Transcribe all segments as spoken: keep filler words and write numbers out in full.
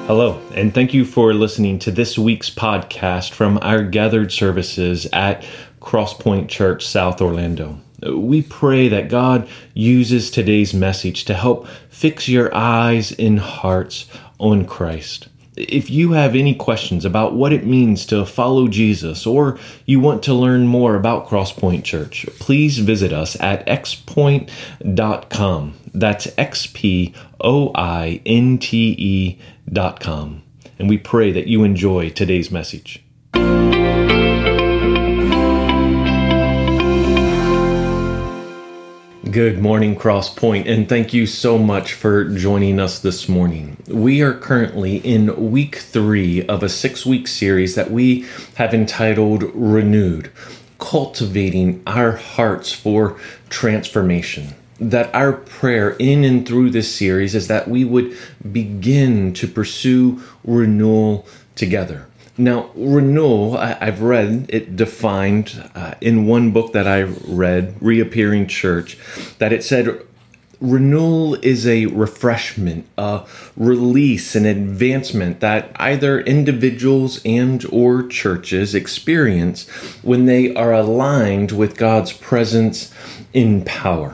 Hello, and thank you for listening to this week's podcast from our gathered services at Crosspoint Church, South Orlando. We pray that God uses today's message to help fix your eyes and hearts on Christ. If you have any questions about what it means to follow Jesus, or you want to learn more about Crosspoint Church, please visit us at x point dot com. That's X P O I N T E dot com. And we pray that you enjoy today's message. Good morning, Crosspoint, and thank you so much for joining us this morning. We are currently in week three of a six-week series that we have entitled Renewed, Cultivating Our Hearts for Transformation. That our prayer in and through this series is that we would begin to pursue renewal together. Now, renewal, I, I've read it defined uh, in one book that I read, Reappearing Church, that it said renewal is a refreshment, a release, an advancement that either individuals and or churches experience when they are aligned with God's presence in power.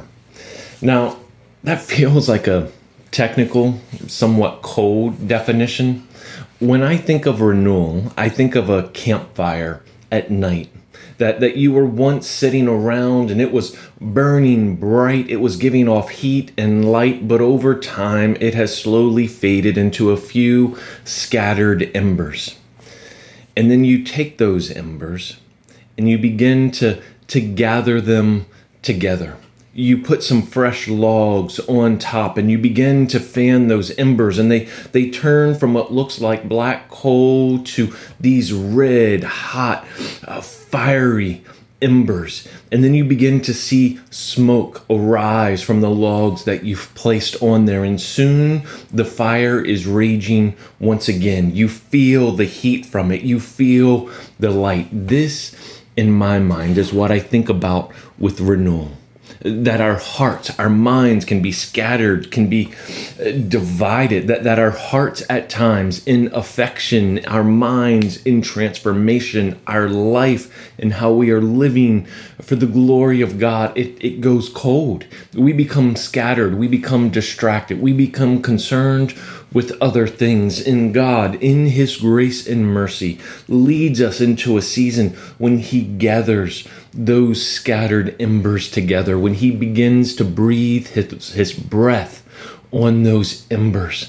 Now, that feels like a technical, somewhat cold definition. When I think of renewal, I think of a campfire at night that, that you were once sitting around and it was burning bright. It was giving off heat and light, but over time it has slowly faded into a few scattered embers. And then you take those embers and you begin to, to gather them together. You put some fresh logs on top and you begin to fan those embers, and they, they turn from what looks like black coal to these red, hot, uh, fiery embers. And then you begin to see smoke arise from the logs that you've placed on there. And soon the fire is raging once again. You feel the heat from it. You feel the light. This, in my mind, is what I think about with renewal. That our hearts, our minds can be scattered, can be divided, that, that our hearts at times in affection, our minds in transformation, our life and how we are living for the glory of God, it, it goes cold. We become scattered, we become distracted, we become concerned with other things. In God, in His grace and mercy, leads us into a season when He gathers those scattered embers together, when He begins to breathe his, his breath on those embers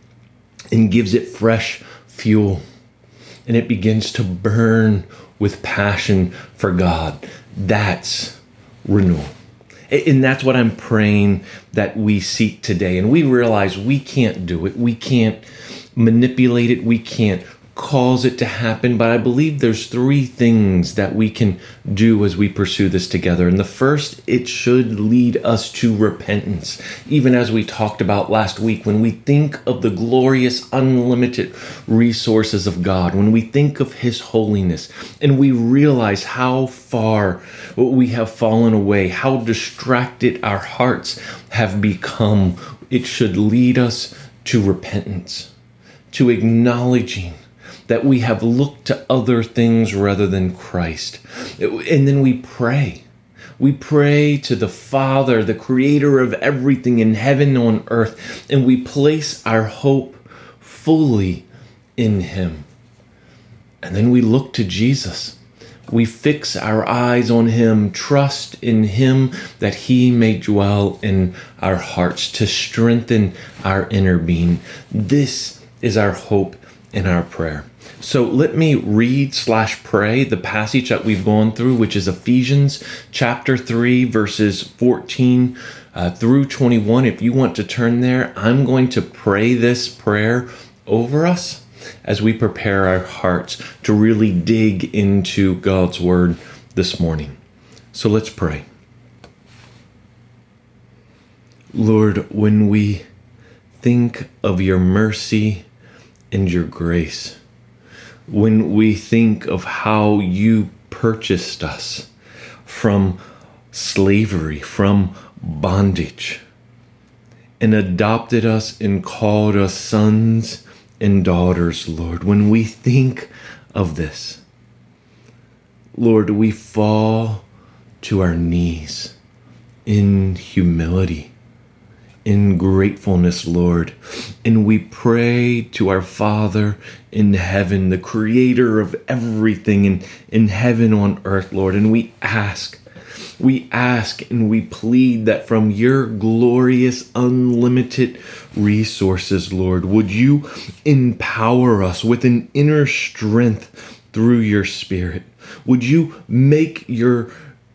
and gives it fresh fuel, and it begins to burn with passion for God. That's renewal. And that's what I'm praying that we seek today. And we realize we can't do it. We can't manipulate it. We can't cause it to happen. But I believe there's three things that we can do as we pursue this together. And the first, it should lead us to repentance. Even as we talked about last week, when we think of the glorious, unlimited resources of God, when we think of His holiness, and we realize how far we have fallen away, how distracted our hearts have become, it should lead us to repentance, to acknowledging that we have looked to other things rather than Christ. And then we pray. We pray to the Father, the creator of everything in heaven and on earth, and we place our hope fully in Him. And then we look to Jesus. We fix our eyes on Him, trust in Him that He may dwell in our hearts to strengthen our inner being. This is our hope and our prayer. So let me read slash pray the passage that we've gone through, which is Ephesians chapter three, verses fourteen uh, through twenty-one. If you want to turn there, I'm going to pray this prayer over us as we prepare our hearts to really dig into God's word this morning. So let's pray. Lord, when we think of your mercy and your grace, when we think of how you purchased us from slavery, from bondage, and adopted us and called us sons and daughters, Lord. When we think of this, Lord, we fall to our knees in humility, in gratefulness, Lord. And we pray to our Father in heaven, the creator of everything in, in heaven on earth, Lord. And we ask, we ask and we plead that from your glorious, unlimited resources, Lord, would you empower us with an inner strength through your Spirit? Would you make your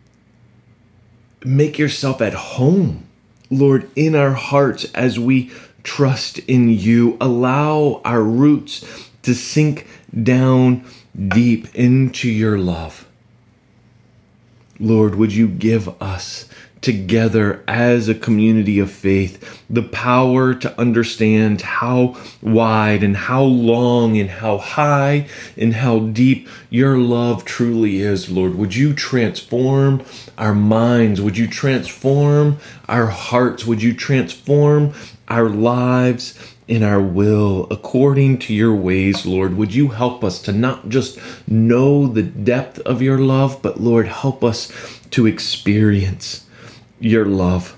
make yourself at home, Lord, in our hearts as we trust in you? Allow our roots to sink down deep into your love. Lord, would you give us together as a community of faith the power to understand how wide and how long and how high and how deep your love truly is, Lord. Would you transform our minds? Would you transform our hearts? Would you transform our lives in our will according to your ways, Lord? Would you help us to not just know the depth of your love, but Lord, help us to experience your love.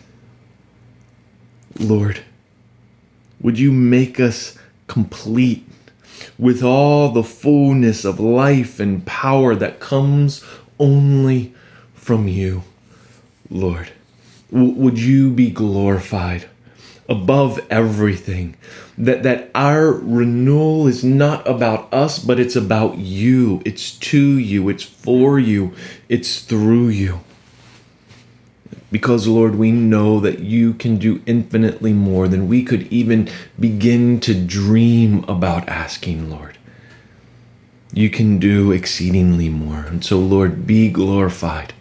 Lord, would you make us complete with all the fullness of life and power that comes only from you, Lord? W- would you be glorified above everything, that, that our renewal is not about us, but it's about you. It's to you. It's for you. It's through you. Because, Lord, we know that you can do infinitely more than we could even begin to dream about asking, Lord. You can do exceedingly more. And so, Lord, be glorified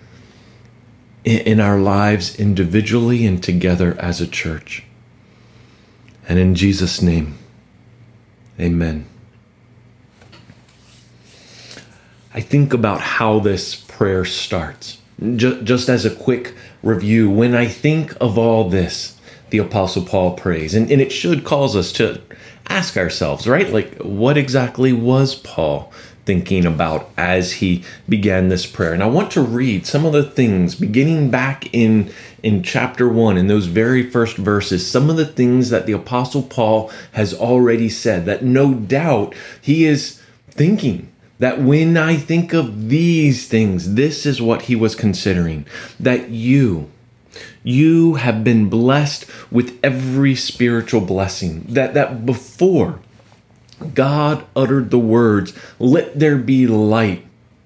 in our lives individually and together as a church. And in Jesus' name, amen. I think about how this prayer starts. Just as a quick review, when I think of all this, the Apostle Paul prays, and, and it should cause us to ask ourselves, right? Like, what exactly was Paul thinking about as he began this prayer? And I want to read some of the things beginning back in, in chapter one, in those very first verses, some of the things that the Apostle Paul has already said, that no doubt he is thinking. That when I think of these things, this is what he was considering. That you, you have been blessed with every spiritual blessing. That, that before God uttered the words, "Let there be light,"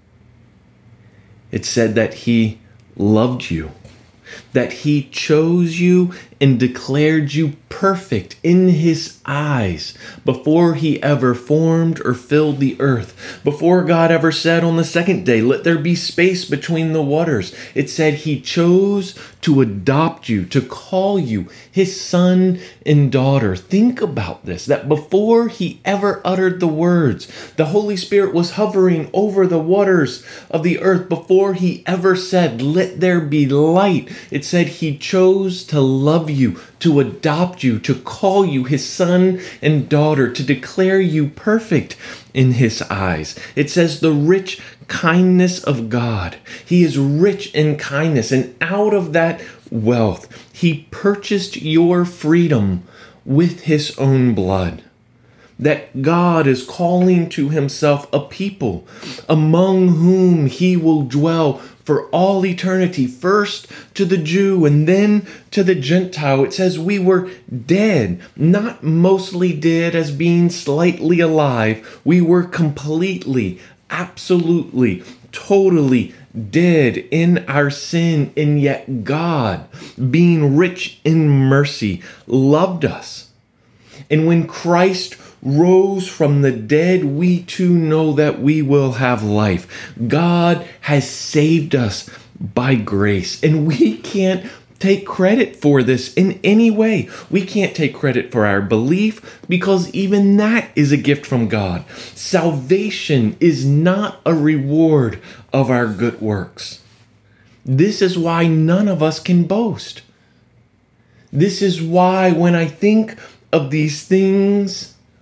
it said that he loved you. That he chose you and declared you perfect in his eyes before he ever formed or filled the earth. Before God ever said on the second day, "Let there be space between the waters," it said he chose to adopt you, to call you his son and daughter. Think about this, that before he ever uttered the words, the Holy Spirit was hovering over the waters of the earth. Before he ever said, "Let there be light," it said he chose to love you, to adopt you, to call you his son and daughter, to declare you perfect in his eyes. It says the rich kindness of God. He is rich in kindness, and out of that wealth, he purchased your freedom with his own blood. That God is calling to himself a people among whom he will dwell for all eternity, first to the Jew and then to the Gentile. It says we were dead, not mostly dead as being slightly alive. We were completely, absolutely, totally dead in our sin, and yet God, being rich in mercy, loved us. And when Christ rose from the dead, we too know that we will have life. God has saved us by grace, and we can't take credit for this in any way. We can't take credit for our belief, because even that is a gift from God. Salvation is not a reward of our good works. This is why none of us can boast. This is why when I think of these things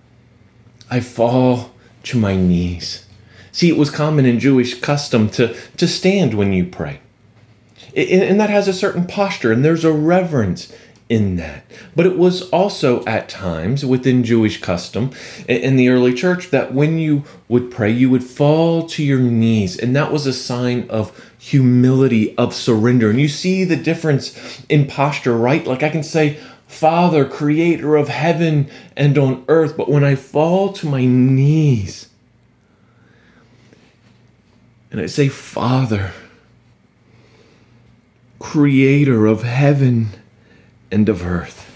I fall to my knees. See, it was common in Jewish custom to, to stand when you pray. And that has a certain posture, and there's a reverence in that. But it was also at times within Jewish custom in the early church that when you would pray, you would fall to your knees. And that was a sign of humility, of surrender. And you see the difference in posture, right? Like I can say, Father, creator of heaven and on earth. But when I fall to my knees and I say, Father, creator of heaven and of earth.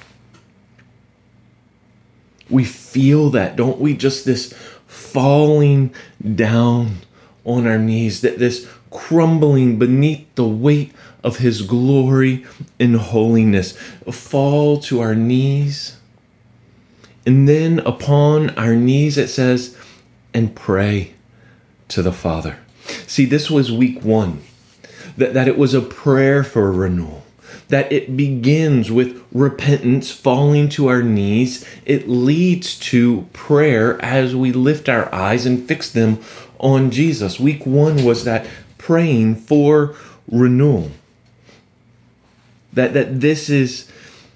We feel that, don't we? Just this falling down on our knees, that this crumbling beneath the weight of his glory and holiness. Fall to our knees. And then upon our knees, it says, and pray to the Father. See, this was week one. That, that it was a prayer for renewal, that it begins with repentance, falling to our knees. It leads to prayer as we lift our eyes and fix them on Jesus. Week one was that praying for renewal. That, that this is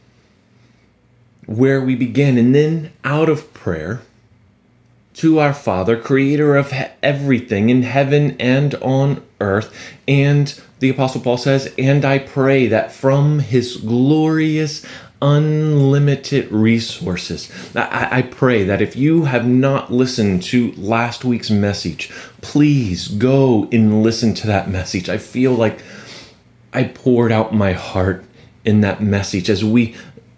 where we begin. And then out of prayer to our Father, creator of he- everything in heaven and on earth. And the Apostle Paul says, and I pray that from his glorious, unlimited resources. I, I pray that if you have not listened to last week's message, please go and listen to that message. I feel like I poured out my heart in that message as we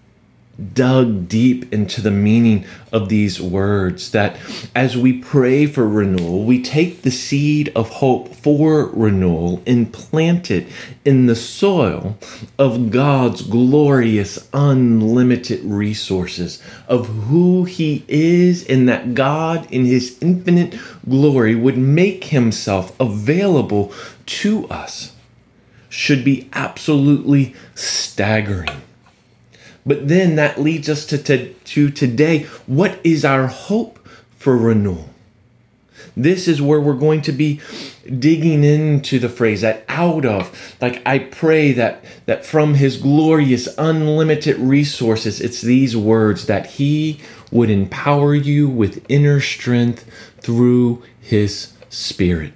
dug deep into the meaning of these words, that as we pray for renewal, we take the seed of hope for renewal and plant it in the soil of God's glorious, unlimited resources of who he is, and that God in his infinite glory would make himself available to us should be absolutely staggering. But then that leads us to, to, to today. What is our hope for renewal? This is where we're going to be digging into the phrase that out of, like I pray that, that from his glorious, unlimited resources, it's these words that he would empower you with inner strength through his Spirit.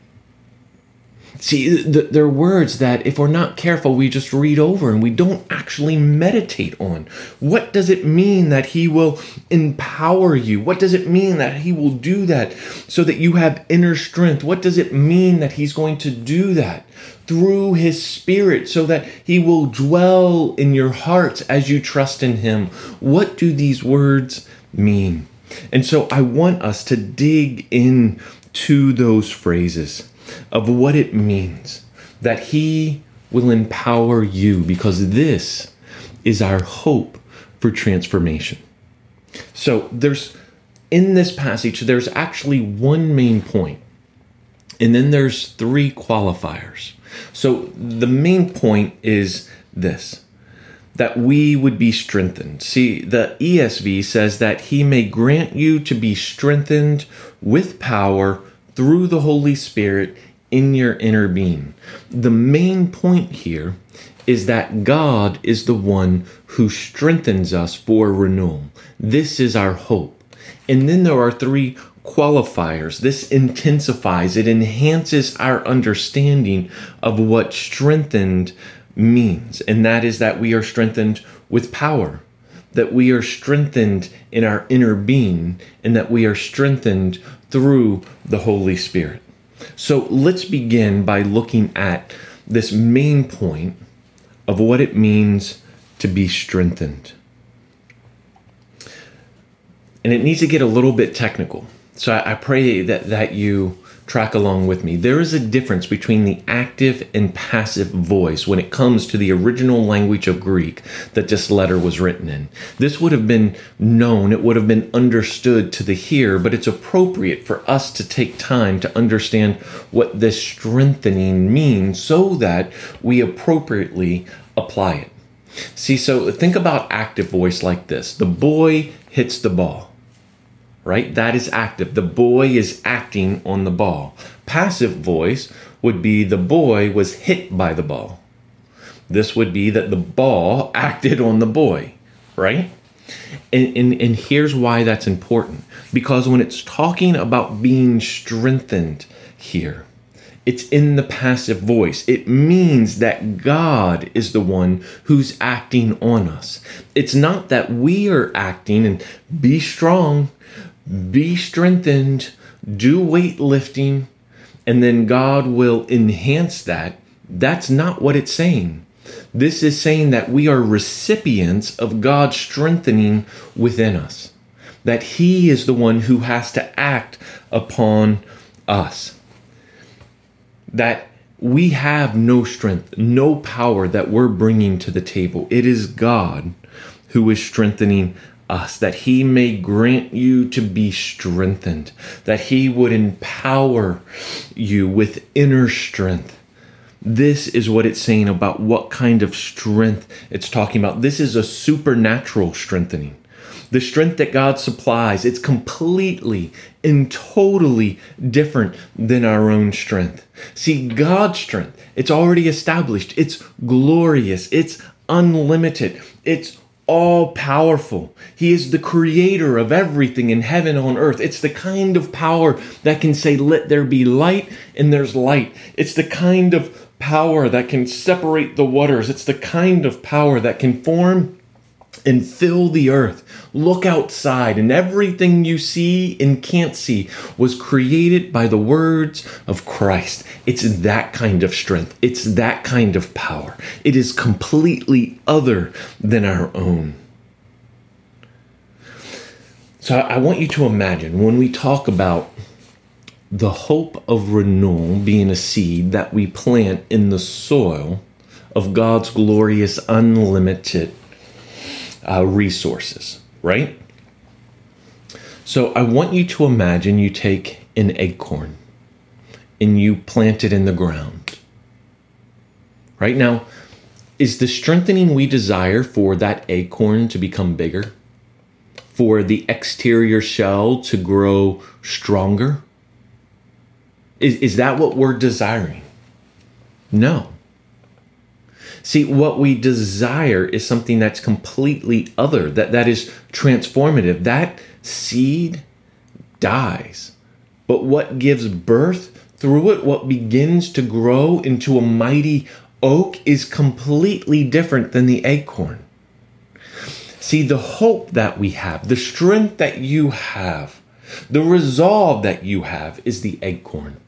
See, they're words that if we're not careful, we just read over and we don't actually meditate on. What does it mean that he will empower you? What does it mean that he will do that so that you have inner strength? What does it mean that he's going to do that through his Spirit so that he will dwell in your hearts as you trust in him? What do these words mean? And so I want us to dig into those phrases of what it means that he will empower you, because this is our hope for transformation. So there's, in this passage, there's actually one main point, and then there's three qualifiers. So the main point is this, that we would be strengthened. See, the E S V says that he may grant you to be strengthened with power through the Holy Spirit in your inner being. The main point here is that God is the one who strengthens us for renewal. This is our hope. And then there are three qualifiers. This intensifies, it enhances our understanding of what strengthened means. And that is that we are strengthened with power, that we are strengthened in our inner being, and that we are strengthened through the Holy Spirit. So let's begin by looking at this main point of what it means to be strengthened. And it needs to get a little bit technical. So I, I pray that, that you track along with me. There is a difference between the active and passive voice when it comes to the original language of Greek that this letter was written in. This would have been known, it would have been understood to the hearer, but it's appropriate for us to take time to understand what this strengthening means so that we appropriately apply it. See, so think about active voice like this. The boy hits the ball. right? That is active. The boy is acting on the ball. Passive voice would be the boy was hit by the ball. This would be that the ball acted on the boy, right? And, and, and here's why that's important. Because when it's talking about being strengthened here, it's in the passive voice. It means that God is the one who's acting on us. It's not that we are acting and be strong, be strengthened, do weightlifting, and then God will enhance that. That's not what it's saying. This is saying that we are recipients of God strengthening within us, that He is the one who has to act upon us. That we have no strength, no power that we're bringing to the table. It is God who is strengthening us, that He may grant you to be strengthened, that He would empower you with inner strength. This is what it's saying about what kind of strength it's talking about. This is a supernatural strengthening. The strength that God supplies, it's completely and totally different than our own strength. See, God's strength, it's already established. It's glorious. It's unlimited. It's all powerful. He is the creator of everything in heaven and on earth. It's the kind of power that can say, let there be light, and there's light. It's the kind of power that can separate the waters. It's the kind of power that can form and fill the earth. Look outside, and everything you see and can't see was created by the words of Christ. It's that kind of strength. It's that kind of power. It is completely other than our own. So I want you to imagine when we talk about the hope of renewal being a seed that we plant in the soil of God's glorious, unlimited Uh, resources, right? So I want you to imagine you take an acorn and you plant it in the ground. Right now, is the strengthening we desire for that acorn to become bigger? For the exterior shell to grow stronger? Is, is that what we're desiring? No. See, what we desire is something that's completely other, that, that is transformative. That seed dies. But what gives birth through it, what begins to grow into a mighty oak, is completely different than the acorn. See, the hope that we have, the strength that you have, the resolve that you have is the acorn.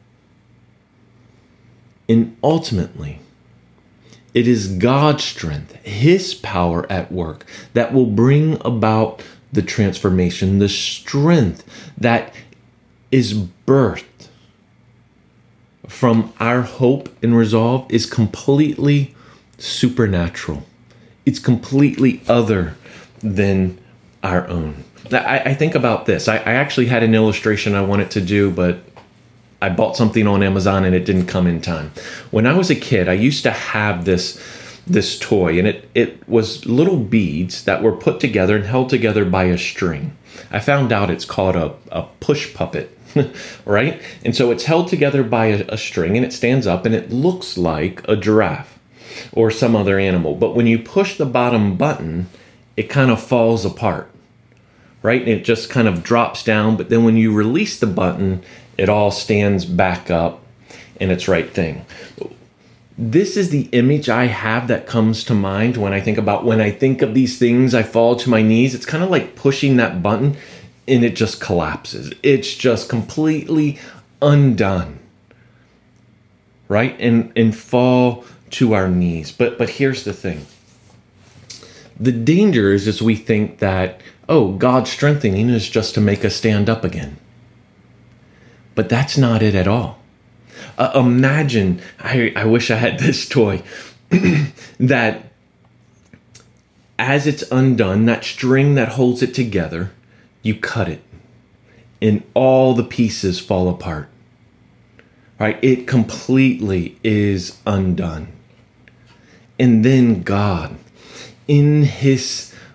And ultimately, it is God's strength, His power at work that will bring about the transformation, the strength that is birthed from our hope and resolve is completely supernatural. It's completely other than our own. I, I think about this. I, I actually had an illustration I wanted to do, but I bought something on Amazon and it didn't come in time. When I was a kid, I used to have this this toy, and it, it was little beads that were put together and held together by a string. I found out it's called a, a push puppet, right? And so it's held together by a, a string, and it stands up and it looks like a giraffe or some other animal. But when you push the bottom button, it kind of falls apart, right? And it just kind of drops down. But then when you release the button, it all stands back up in its right thing. This is the image I have that comes to mind when I think about, when I think of these things, I fall to my knees. It's kind of like pushing that button and it just collapses. It's just completely undone, right? And, and fall to our knees. But, but here's the thing. The danger is, is we think that, oh, God's strengthening is just to make us stand up again. But that's not it at all. Uh, imagine, I, I wish I had this toy, that as it's undone, that string that holds it together, you cut it and all the pieces fall apart. Right? It completely is undone. And then God, in His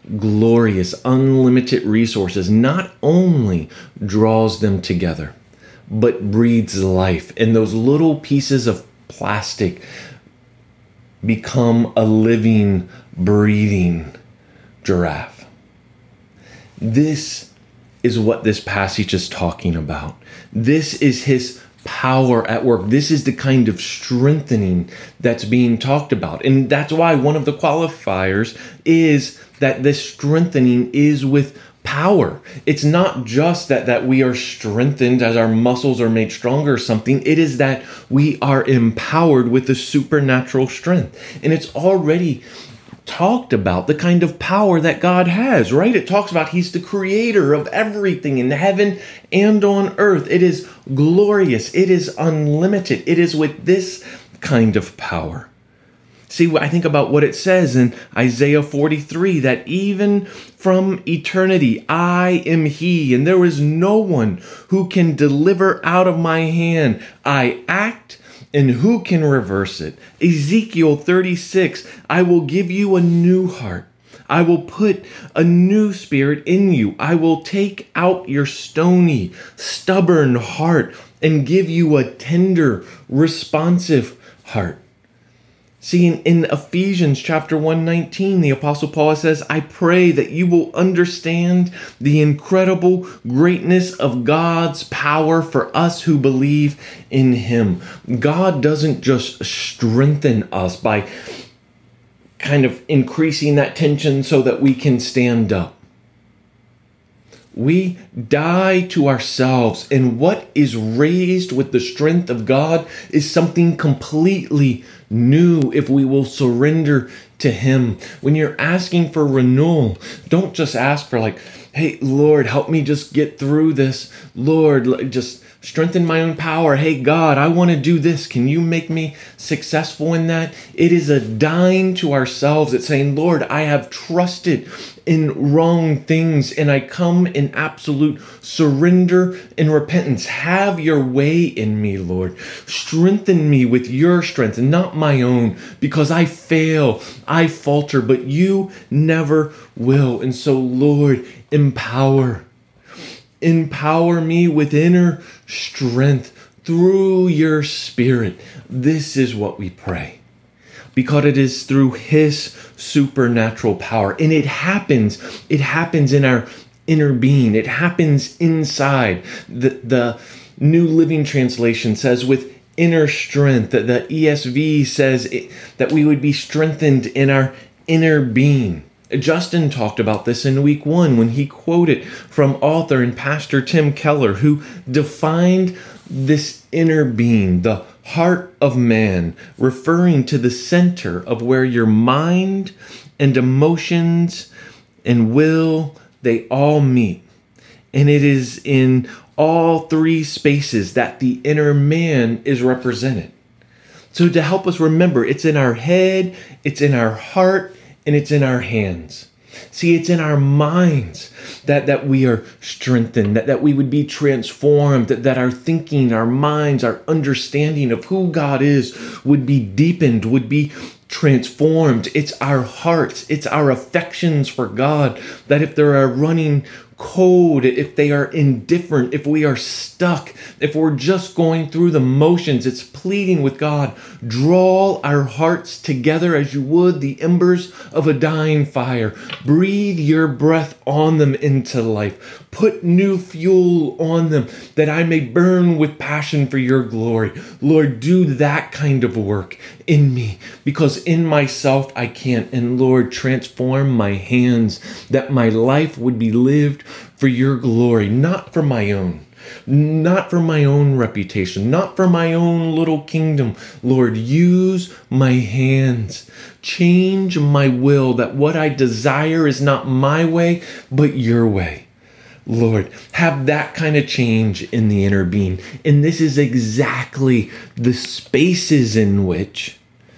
glorious, unlimited resources not only draws them together, but breathes life. And those little pieces of plastic become a living, breathing giraffe. This is what this passage is talking about. This is his power at work. This is the kind of strengthening that's being talked about. And that's why one of the qualifiers is that this strengthening is with power. It's not just that, that we are strengthened as our muscles are made stronger or something. It is that we are empowered with the supernatural strength. And it's already talked about the kind of power that God has, right? It talks about he's the creator of everything in heaven and on earth. It is glorious. It is unlimited. It is with this kind of power. See, I think about what it says in Isaiah forty-three, that even from eternity, I am he, and there is no one who can deliver out of my hand. I act, and who can reverse it? Ezekiel thirty-six, I will give you a new heart. I will put a new spirit in you. I will take out your stony, stubborn heart and give you a tender, responsive heart. See, in, in Ephesians chapter one nineteen, the Apostle Paul says, I pray that you will understand the incredible greatness of God's power for us who believe in him. God doesn't just strengthen us by kind of increasing that tension so that we can stand up. We die to ourselves, and what is raised with the strength of God is something completely new if we will surrender to him. When you're asking for renewal, don't just ask for like, hey, Lord, help me just get through this. Lord, just strengthen my own power. Hey, God, I want to do this. Can you make me successful in that? It is a dying to ourselves. It's saying, Lord, I have trusted in wrong things, and I come in absolute surrender and repentance. Have your way in me, Lord. Strengthen me with your strength and not my own, because I fail, I falter, but you never will. And so, Lord, empower. Empower me with inner strength through your Spirit. This is what we pray, because it is through his supernatural power. And it happens, it happens in our inner being. It happens inside. The, the New Living Translation says with inner strength. The, the E S V says it, that we would be strengthened in our inner being. Justin talked about this in week one when he quoted from author and pastor Tim Keller, who defined this inner being, the heart of man, referring to the center of where your mind and emotions and will, they all meet. And it is in all three spaces that the inner man is represented. So to help us remember, it's in our head, it's in our heart, and it's in our hands. See, it's in our minds that, that we are strengthened, that, that we would be transformed, that, that our thinking, our minds, our understanding of who God is would be deepened, would be transformed. It's our hearts, it's our affections for God, that if they are running cold, if they are indifferent, if we are stuck, if we're just going through the motions, it's pleading with God, draw our hearts together as you would the embers of a dying fire. Breathe your breath on them into life. Put new fuel on them that I may burn with passion for your glory. Lord, do that kind of work in me, because in myself I can't. And Lord, transform my hands that my life would be lived for your glory, not for my own, not for my own reputation, not for my own little kingdom. Lord, use my hands. Change my will, that what I desire is not my way, but your way. Lord, have that kind of change in the inner being. And this is exactly the spaces in which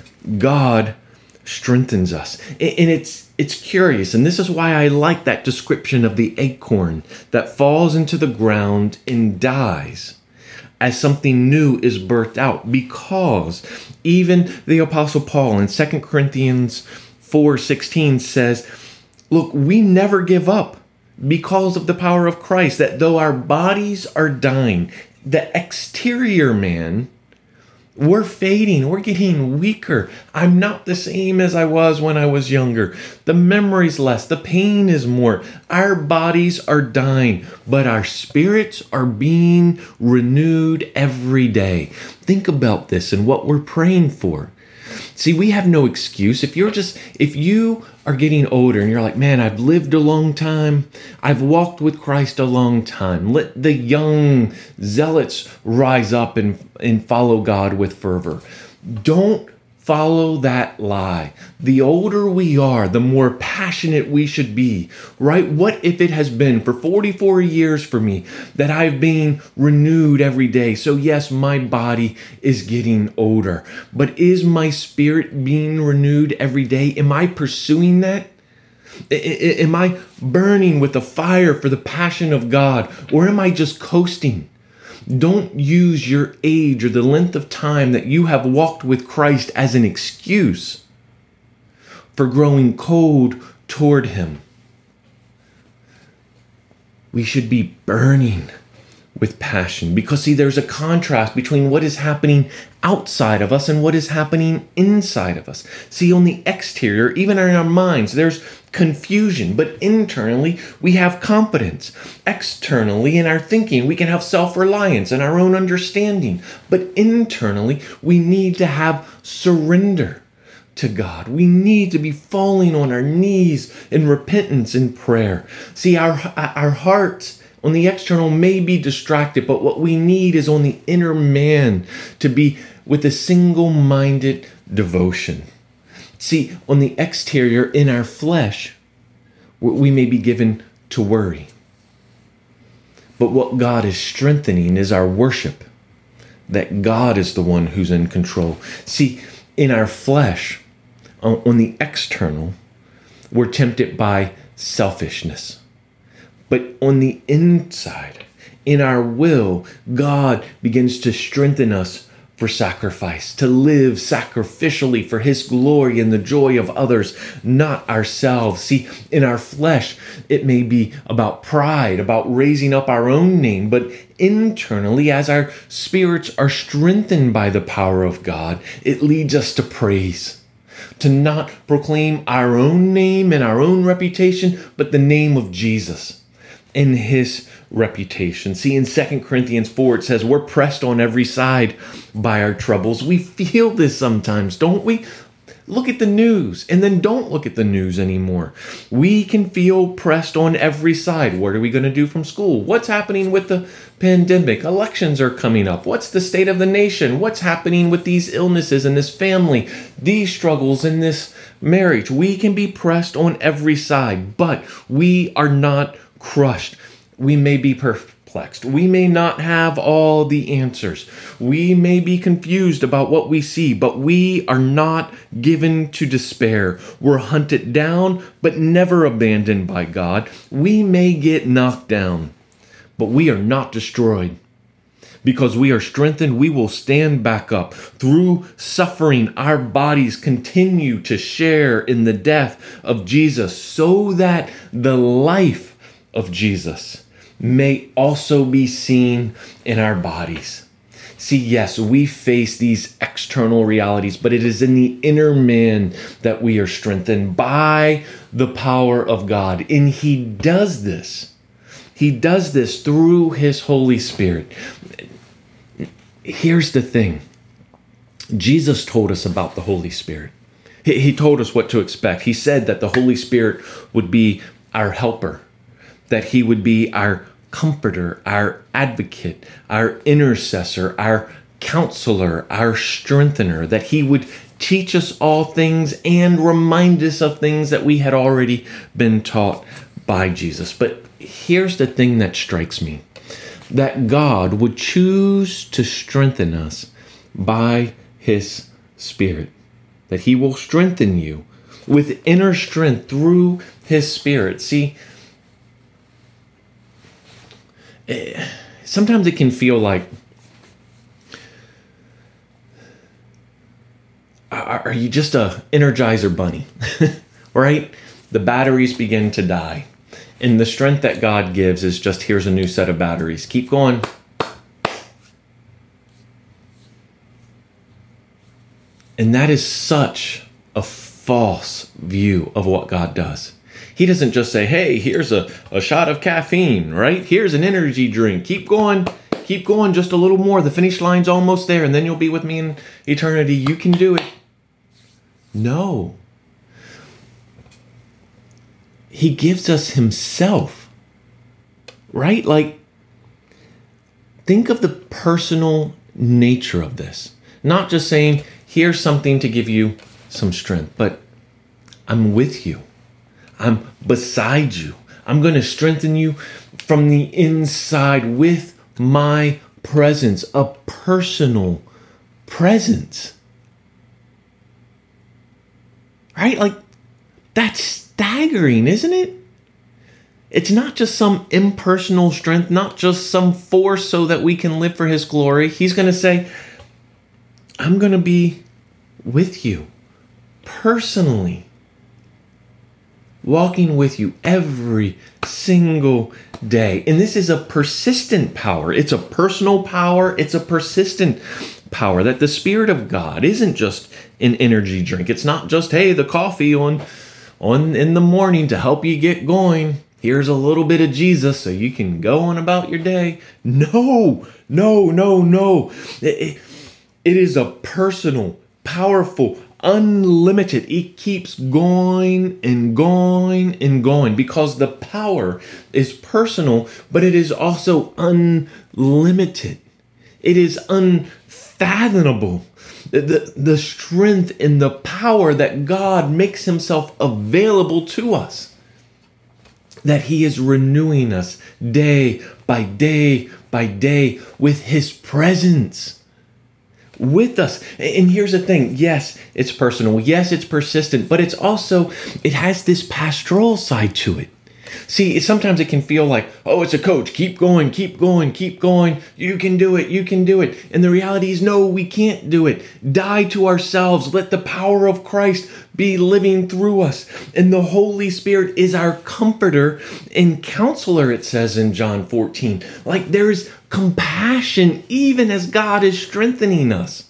God strengthens us. And it's it's curious, and this is why I like that description of the acorn that falls into the ground and dies as something new is birthed out, because even the Apostle Paul in Second Corinthians four sixteen says, Look, we never give up because of the power of Christ, that though our bodies are dying, the exterior man, we're fading, we're getting weaker. I'm not the same as I was when I was younger. The memory's less, the pain is more. Our bodies are dying, but our spirits are being renewed every day. Think about this and what we're praying for. See, we have no excuse. If you're just, if you are getting older and you're like, man, I've lived a long time. I've walked with Christ a long time. Let the young zealots rise up and, and follow God with fervor. Don't follow that lie. The older we are, the more passionate we should be, right? What if it has been for forty-four years for me that I've been renewed every day? So yes, my body is getting older, but is my spirit being renewed every day? Am I pursuing that? Am I burning with the fire for the passion of God, or am I just coasting? Don't use your age or the length of time that you have walked with Christ as an excuse for growing cold toward Him. We should be burning with passion because, see, there's a contrast between what is happening outside of us and what is happening inside of us. See, on the exterior, even in our minds, there's confusion, but internally we have confidence. Externally, in our thinking, we can have self-reliance and our own understanding, but internally we need to have surrender to God. We need to be falling on our knees in repentance and prayer. See, our our hearts on the external may be distracted, but what we need is on the inner man to be with a single-minded devotion. See, on the exterior, in our flesh, we may be given to worry. But what God is strengthening is our worship, that God is the one who's in control. See, in our flesh, on the external, we're tempted by selfishness. But on the inside, in our will, God begins to strengthen us for sacrifice, to live sacrificially for His glory and the joy of others, not ourselves. See, in our flesh, it may be about pride, about raising up our own name, but internally, as our spirits are strengthened by the power of God, it leads us to praise, to not proclaim our own name and our own reputation, but the name of Jesus and His reputation. See, in Second Corinthians four, it says, we're pressed on every side by our troubles. We feel this sometimes, don't we? Look at the news and then don't look at the news anymore. We can feel pressed on every side. What are we going to do from school? What's happening with the pandemic? Elections are coming up. What's the state of the nation? What's happening with these illnesses in this family? These struggles in this marriage? We can be pressed on every side, but we are not crushed. We may be perplexed. We may not have all the answers. We may be confused about what we see, but we are not given to despair. We're hunted down, but never abandoned by God. We may get knocked down, but we are not destroyed. Because we are strengthened, we will stand back up. Through suffering, our bodies continue to share in the death of Jesus so that the life of Jesus may also be seen in our bodies. See, yes, we face these external realities, but it is in the inner man that we are strengthened by the power of God. And He does this. He does this through His Holy Spirit. Here's the thing. Jesus told us about the Holy Spirit. He told us what to expect. He said that the Holy Spirit would be our helper, that He would be our comforter, our advocate, our intercessor, our counselor, our strengthener, that He would teach us all things and remind us of things that we had already been taught by Jesus. But here's the thing that strikes me, that God would choose to strengthen us by His Spirit, that He will strengthen you with inner strength through His Spirit. See, sometimes it can feel like, are you just a Energizer bunny, right? the batteries begin to die. And the strength that God gives is just, here's a new set of batteries. Keep going. And that is such a false view of what God does. He doesn't just say, hey, here's a, a shot of caffeine, right? Here's an energy drink. Keep going. Keep going just a little more. The finish line's almost there, and then you'll be with me in eternity. You can do it. No. He gives us himself, right? Like, think of the personal nature of this. Not just saying, here's something to give you some strength, but I'm with you. I'm beside you. I'm going to strengthen you from the inside with my presence, a personal presence. Right? Like, that's staggering, isn't it? It's not just some impersonal strength, not just some force so that we can live for his glory. He's going to say, I'm going to be with you personally, walking with you every single day. And this is a persistent power. It's a personal power. It's a persistent power that the Spirit of God isn't just an energy drink. It's not just, hey, the coffee on, on in the morning to help you get going. Here's a little bit of Jesus so you can go on about your day. No, no, no, no. It, it is a personal, powerful, unlimited. It keeps going and going and going because the power is personal, but it is also unlimited. It is unfathomable. The, the strength and the power that God makes himself available to us, that he is renewing us day by day by day with his presence with us. And here's the thing. Yes, it's personal. Yes, it's persistent, but it's also, it has this pastoral side to it. See, sometimes it can feel like, oh, it's a coach. Keep going, keep going, keep going. You can do it. You can do it. And the reality is, no, we can't do it. Die to ourselves. Let the power of Christ be living through us. And the Holy Spirit is our comforter and counselor, it says in John fourteen. Like, there is compassion even as God is strengthening us.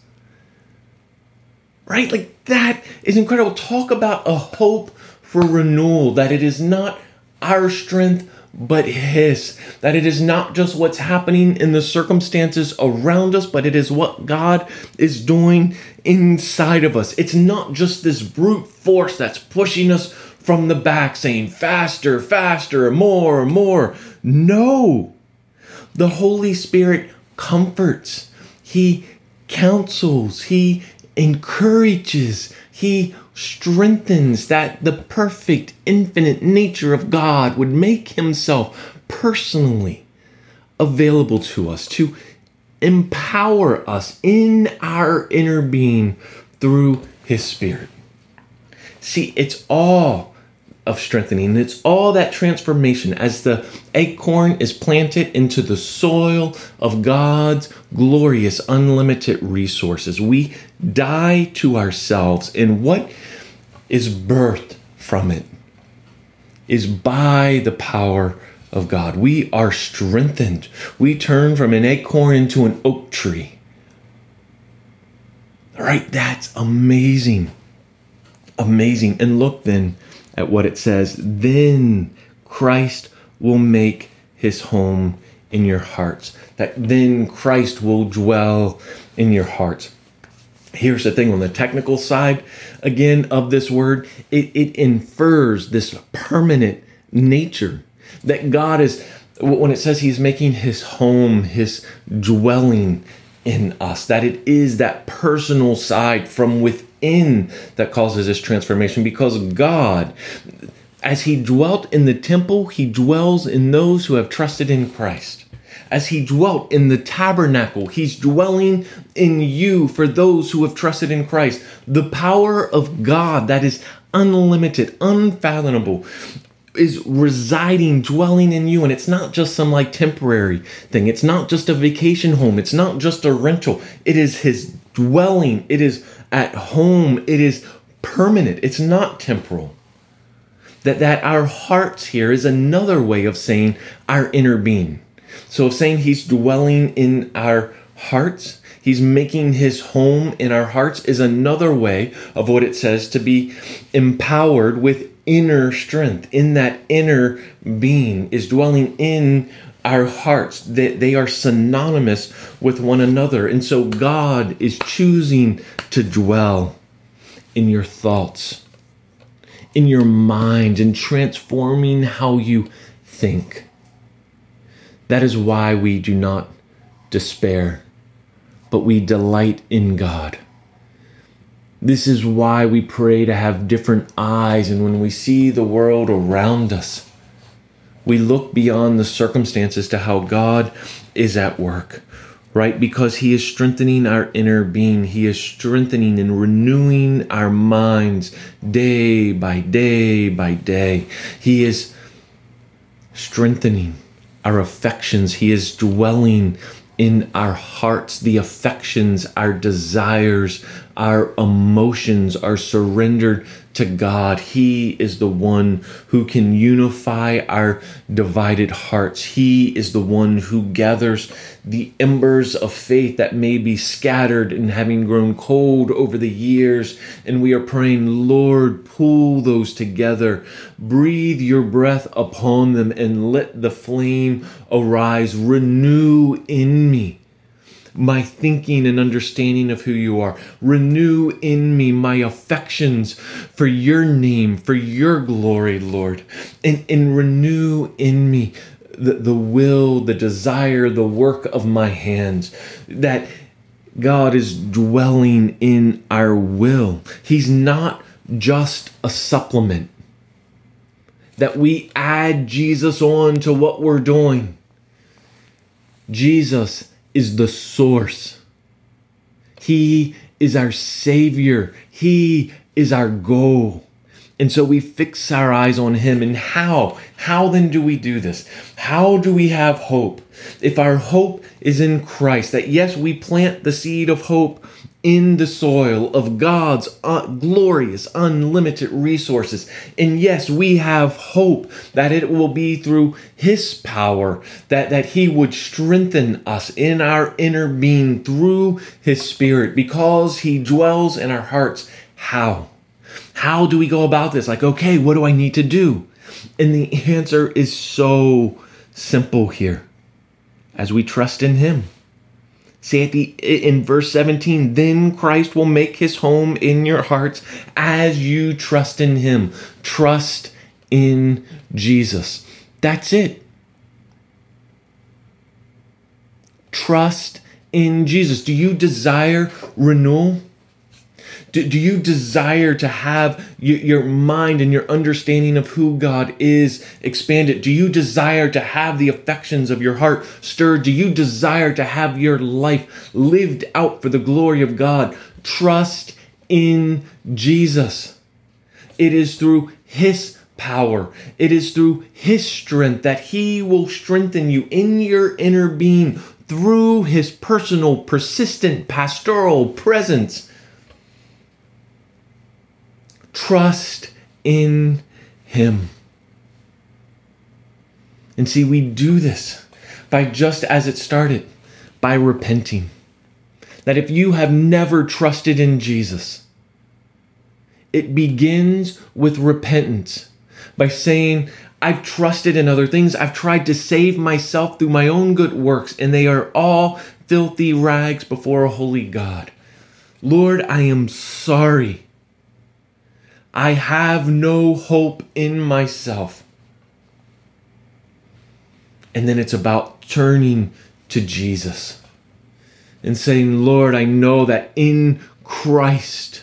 Right? Like, that is incredible. Talk about a hope for renewal, that it is not our strength, but his. That it is not just what's happening in the circumstances around us, but it is what God is doing inside of us. It's not just this brute force that's pushing us from the back saying faster, faster, more, more. No. The Holy Spirit comforts. He counsels. He encourages. He strengthens, that the perfect, infinite nature of God would make himself personally available to us, to empower us in our inner being through his Spirit. See, it's all of strengthening. It's all that transformation as the acorn is planted into the soil of God's glorious, unlimited resources. We die to ourselves, and what is birthed from it is by the power of God. We are strengthened. We turn from an acorn into an oak tree. All right, that's amazing. Amazing. And look then at what it says. Then Christ will make his home in your hearts. That then Christ will dwell in your hearts. Here's the thing on the technical side, again, of this word, it, it infers this permanent nature that God is, when it says he's making his home, his dwelling in us, that it is that personal side from within that causes this transformation, because God, as he dwelt in the temple, he dwells in those who have trusted in Christ. As he dwelt in the tabernacle, he's dwelling in you for those who have trusted in Christ. The power of God that is unlimited, unfathomable, is residing, dwelling in you. And it's not just some like temporary thing. It's not just a vacation home. It's not just a rental. It is his dwelling. It is at home. It is permanent. It's not temporal. That, that our hearts here is another way of saying our inner being. So of saying he's dwelling in our hearts, he's making his home in our hearts, is another way of what it says to be empowered with inner strength. In that inner being is dwelling in our hearts. They, they are synonymous with one another. And so God is choosing to dwell in your thoughts, in your mind, and transforming how you think. That is why we do not despair, but we delight in God. This is why we pray to have different eyes, and when we see the world around us, we look beyond the circumstances to how God is at work, right? Because he is strengthening our inner being. He is strengthening and renewing our minds day by day by day. He is strengthening our affections. He is dwelling in our hearts. The affections, our desires, our emotions are surrendered to God. He is the one who can unify our divided hearts. He is the one who gathers the embers of faith that may be scattered and having grown cold over the years. And we are praying, Lord, pull those together. Breathe your breath upon them and let the flame arise. Renew in me my thinking and understanding of who you are. Renew in me my affections for your name, for your glory, Lord. And, and renew in me the, the will, the desire, the work of my hands. That God is dwelling in our will. He's not just a supplement. That we add Jesus on to what we're doing. Jesus is the source. He is our Savior. He is our goal. And so we fix our eyes on him. And how? How then do we do this? How do we have hope? If our hope is in Christ, that yes, we plant the seed of hope in the soil of God's uh, glorious, unlimited resources. And yes, we have hope that it will be through his power, that, that he would strengthen us in our inner being through his Spirit, because he dwells in our hearts. How? How do we go about this? Like, okay, what do I need to do? And the answer is so simple here. As we trust in him. See at the in verse seventeen, then Christ will make his home in your hearts as you trust in him. Trust in Jesus. That's it. Trust in Jesus. Do you desire renewal? Do, do you desire to have your, your mind and your understanding of who God is expanded? Do you desire to have the affections of your heart stirred? Do you desire to have your life lived out for the glory of God? Trust in Jesus. It is through his power. It is through his strength that he will strengthen you in your inner being through his personal, persistent, pastoral presence. Trust in him. And see, we do this by just as it started, by repenting. That if you have never trusted in Jesus, it begins with repentance by saying, I've trusted in other things. I've tried to save myself through my own good works, and they are all filthy rags before a holy God. Lord, I am sorry. I have no hope in myself. And then it's about turning to Jesus and saying, Lord, I know that in Christ,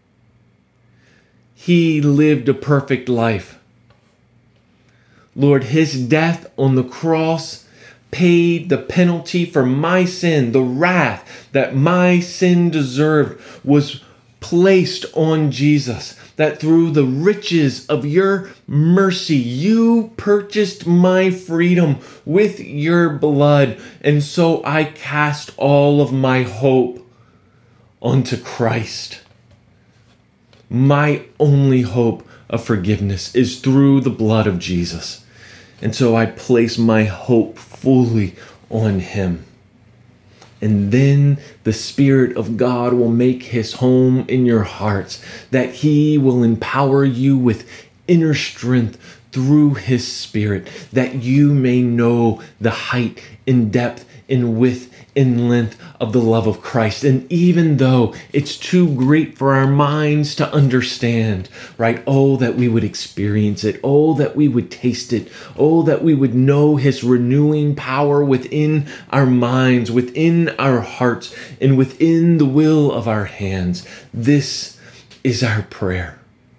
he lived a perfect life. Lord, his death on the cross paid the penalty for my sin. The wrath that my sin deserved was placed on Jesus. That through the riches of your mercy, you purchased my freedom with your blood. And so I cast all of my hope onto Christ. My only hope, of forgiveness is through the blood of Jesus. And so I place my hope fully on him. And then the Spirit of God will make his home in your hearts, that he will empower you with inner strength through his Spirit, that you may know the height and depth and width and length of the love of Christ. And even though it's too great for our minds to understand, right? Oh, that we would experience it. Oh, that we would taste it. Oh, that we would know his renewing power within our minds, within our hearts, and within the will of our hands. This is our prayer.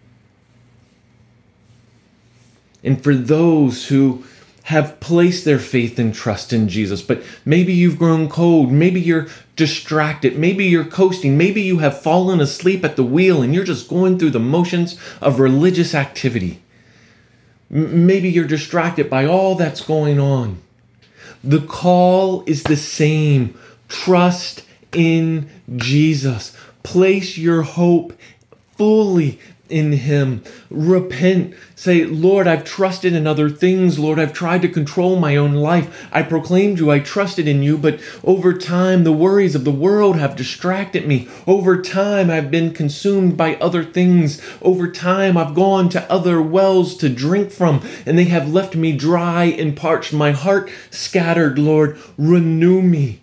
And for those who have placed their faith and trust in Jesus, but maybe you've grown cold, maybe you're distracted, maybe you're coasting, maybe you have fallen asleep at the wheel and you're just going through the motions of religious activity. M- maybe you're distracted by all that's going on. The call is the same. Trust in Jesus. Place your hope fully in him. Repent. Say, Lord, I've trusted in other things. Lord, I've tried to control my own life. I proclaimed you, I trusted in you, but over time, the worries of the world have distracted me. Over time, I've been consumed by other things. Over time, I've gone to other wells to drink from, and they have left me dry and parched, my heart scattered. Lord, renew me.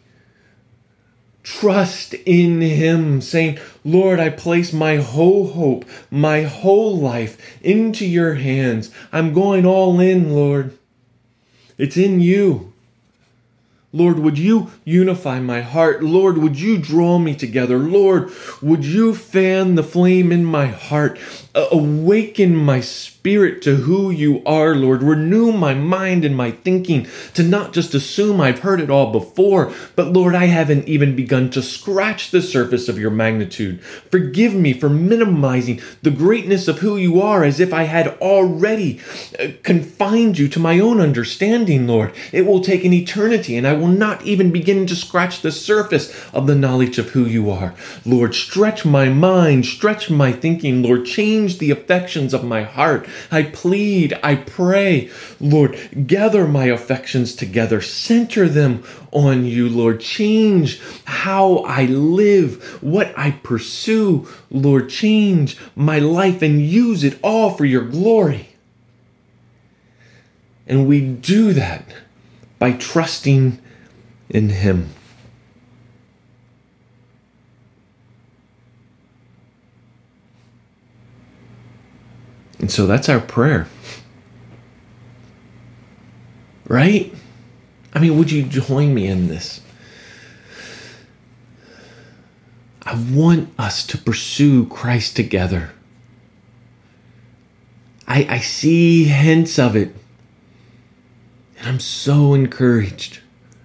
Trust in him, saying, Lord, I place my whole hope, my whole life into your hands. I'm going all in, Lord. It's in you. Lord, would you unify my heart? Lord, would you draw me together? Lord, would you fan the flame in my heart? Awaken my spirit to who you are, Lord. Renew my mind and my thinking to not just assume I've heard it all before, but Lord, I haven't even begun to scratch the surface of your magnitude. Forgive me for minimizing the greatness of who you are as if I had already confined you to my own understanding, Lord. It will take an eternity, and I will not even begin to scratch the surface of the knowledge of who you are. Lord, stretch my mind, stretch my thinking, Lord. Change the affections of my heart. I plead, I pray, Lord, gather my affections together, center them on you, Lord. Change how I live, what I pursue, Lord. Change my life and use it all for your glory. And we do that by trusting in him. And so that's our prayer. Right? I mean, would you join me in this? I want us to pursue Christ together. I, I see hints of it. And I'm so encouraged.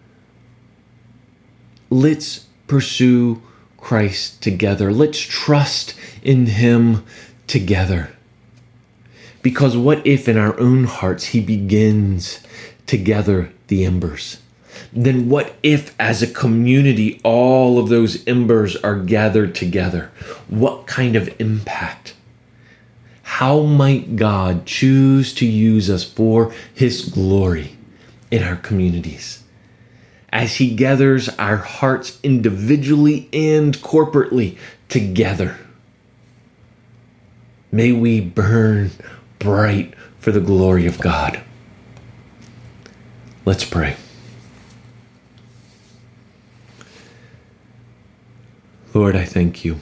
Let's pursue Christ together. Let's trust in him together. Because what if in our own hearts he begins to gather the embers? Then what if as a community all of those embers are gathered together? What kind of impact? How might God choose to use us for his glory in our communities? As he gathers our hearts individually and corporately together. May we burn bright for the glory of God. Let's pray. Lord, I thank you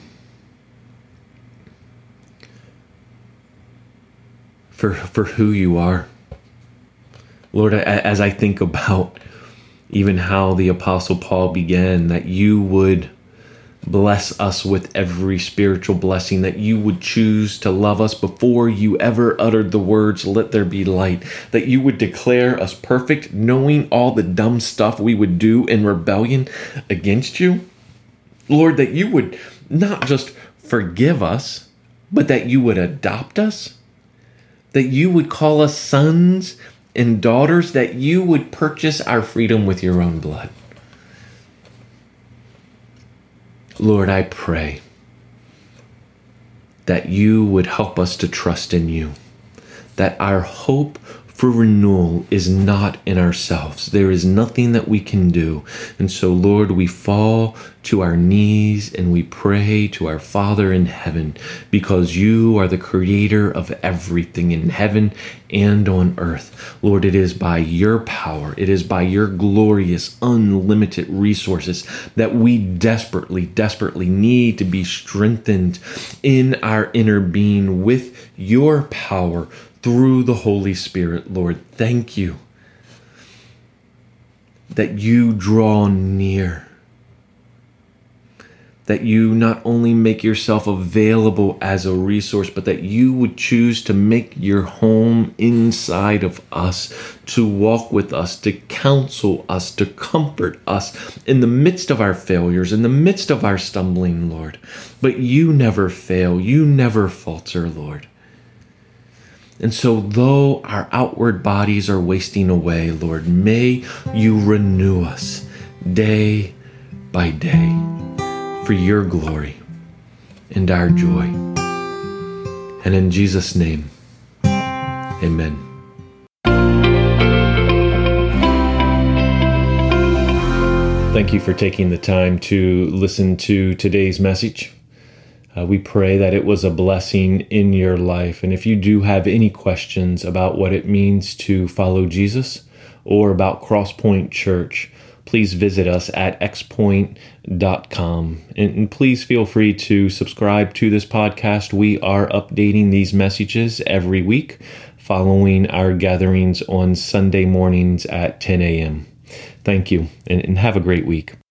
for, for who you are. Lord, as I think about even how the Apostle Paul began, that you would bless us with every spiritual blessing, that you would choose to love us before you ever uttered the words, let there be light, that you would declare us perfect, knowing all the dumb stuff we would do in rebellion against you. Lord, that you would not just forgive us, but that you would adopt us, that you would call us sons and daughters, that you would purchase our freedom with your own blood. Lord, I pray that you would help us to trust in you, that our hope for renewal is not in ourselves. There is nothing that we can do. And so, Lord, we fall to our knees and we pray to our Father in heaven, because you are the creator of everything in heaven and on earth. Lord, it is by your power, it is by your glorious, unlimited resources that we desperately, desperately need to be strengthened in our inner being with your power through the Holy Spirit. Lord, thank you that you draw near, that you not only make yourself available as a resource, but that you would choose to make your home inside of us, to walk with us, to counsel us, to comfort us in the midst of our failures, in the midst of our stumbling, Lord. But you never fail, you never falter, Lord. And so though our outward bodies are wasting away, Lord, may you renew us day by day for your glory and our joy. And in Jesus' name, amen. Thank you for taking the time to listen to today's message. Uh, we pray that it was a blessing in your life. And if you do have any questions about what it means to follow Jesus or about Crosspoint Church, please visit us at x point dot com. And, and please feel free to subscribe to this podcast. We are updating these messages every week following our gatherings on Sunday mornings at ten a.m. Thank you, and, and have a great week.